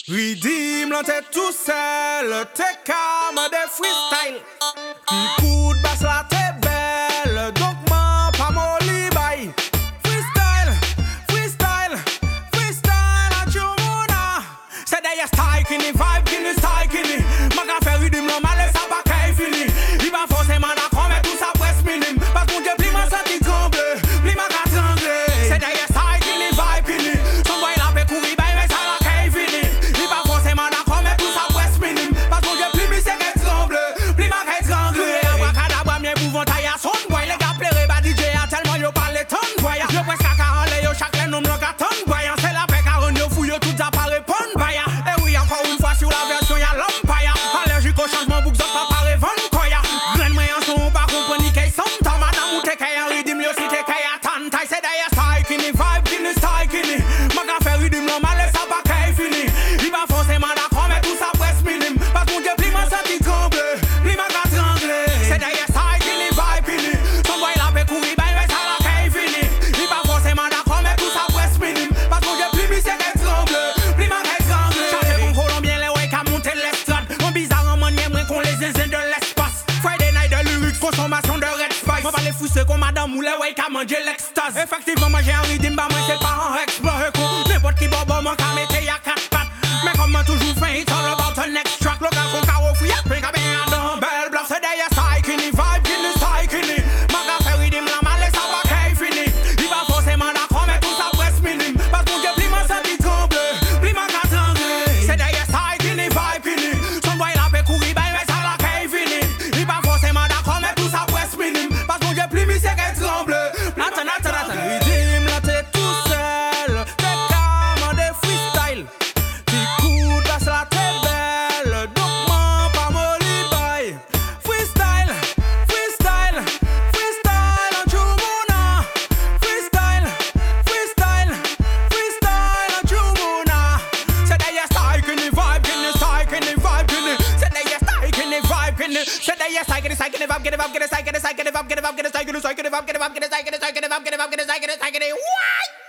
Redeem là t'es tout seul, t'es calme des freestyle. Coup de basse là t'es belle, donc m'en pas molly bye. Freestyle, freestyle, freestyle à Jumona. C'est d'ailleurs style qui ni vibe qui ni style qui ni. Ma ka faire redeem là mal ça pas qu'à fini. Il va forcément d'accord mais tout ça presse minime. Parce qu'on dit plus ma santé tremble, plus ma ka tremble. C'est d'ailleurs style qui ni vibe qui ni. Son boy là peut courir bye mais ça là qu'à fini. Il va forcément d'accord mais tout ça presse minime. Parce qu'on dit plus c'est qu'elle tremble, plus ma ka tremble. Abracadabra bien pour taille à son boy. Les gars pleurer bah DJ a tellement yo parle tonne boy. Yo presque à 40 yo chaque nom non ka tonne boy. C'est la paix 40 yo fouille tout ça pas répondre boy. Et oui encore une fois sur la version y'a l'empire. Allergique au changement pour que ça pas répondre koya. Graine moyen son pas comprendre ni qu'elle sont ta madame ou t'es qu'elle en rythme yo si t'es qu'elle attend. Taille c'est d'ailleurs style qui ni vibe qui ni style qui ni. Ma ka faire rythme normal ça pas qu'elle fini. Il va forcément d'accord mais tout ça presse minime. Parce qu'on dit plus ma santé tremble, plus ma ka tremble. C'est d'ailleurs style qui ni vibe qui ni. Son boy là peut courir ben mais ça là qu'elle fini. Il va forcément d'accord mais tout ça presse minime. Parce qu'on dit plus c'est qu'elle tremble, plus ma ka tremble. Chaque bon colombien les ouais qu'à monter l'estrade. On bizarre en manière moins qu'on les zinzins de l'espace. Friday night de lyrics, consommation de red spice. Moi pas les fous comme madame ou les ouais qu'à manger l'extase. Effectivement moi j'ai un rythme bah moi c'est pas un explorer coup. N'importe qui bobo moi qu'à mettre y'a 4 pattes. Mais comme moi toujours fait it's all about the next track. Local qu'on carreau fouille après qu'à bien dans belle bloc. C'est d'ailleurs style qui ni vibe qui ni style qui ni. Ma ka fait rythme la mal et ça va qu'à fini. Il va forcément d'accord mais tout ça presse minime. Parce qu'on dit plus ma santé tremble, plus ma ka tremble. C'est d'ailleurs style qui ni vibe qui ni. Son boy là peut courir ben mais ça là qu'à fini. Il va forcément d'accord mais tout ça presse minime. Parce qu'on dit plus c'est qu'elle tremble. Attends. Redeem là t'es tout seul, t'es calme des freestyle. Petit coup de basse là t'es belle, donc m'en pas molly bye. Freestyle, freestyle, freestyle en Jumona. Freestyle, freestyle, freestyle en Jumona. C'est d'ailleurs style qui ni vibe qui ni style qui ni vibe qui ni. C'est d'ailleurs style qui ni vibe qui ni. C'est d'ailleurs style qui ni style qui ni vibe qui ni vibe qui ni style qui ni style qui ni vibe qui ni vibe qui ni style qui ni style qui ni vibe qui ni vibe qui ni style qui ni style qui ni vibe qui ni style qui ni. Why?